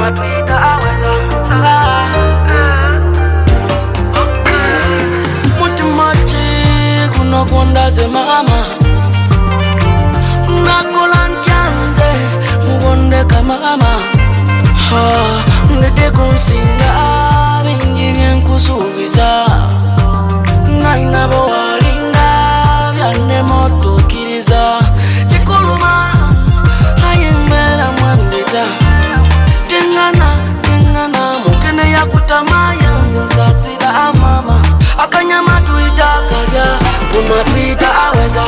tuita aweza. Mutimati kuno kondaze mama ngakola ntyanze mugonde kamama ndede kunsinga bingi byenkusuubiza nainabo walinga byane motukiriza chikuluma ayemera mwambita tengana mukene yakutamaya nzinsasira mama akanyama tuita kalya kuma tuita aweza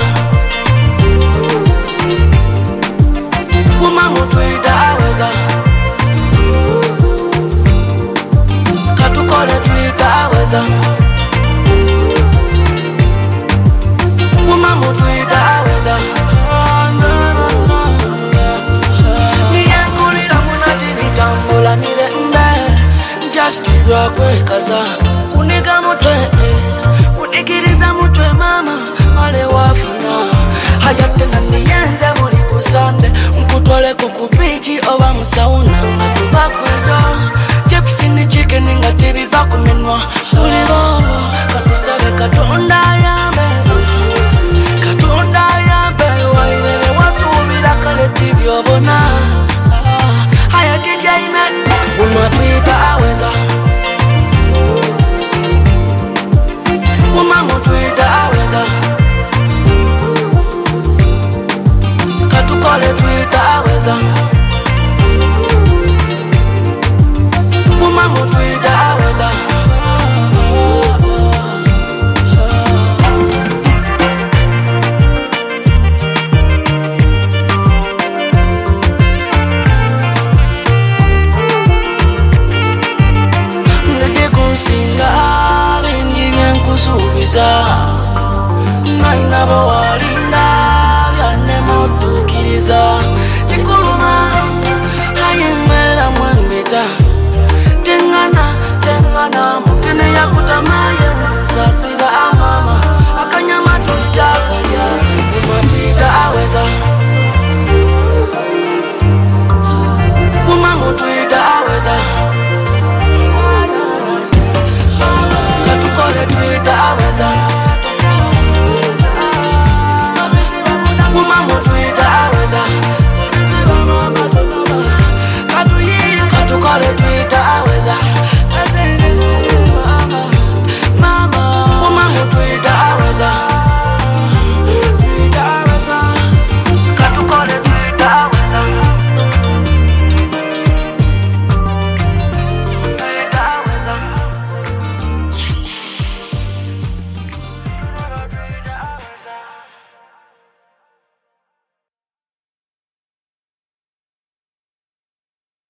kuma mutuita aweza katukole tuita aweza kuma mutuita aweza niyenkulira munati nitambula mirembe just lwakwekaza kuniga mutwe kunikiriza mutwe mama male wafuna hayatena niyenze buli kusande nkutwale kukubichi oba musauna nga tubakweyo chips ni chicken nga tibiva kumenwa buli bobo katusabe katonda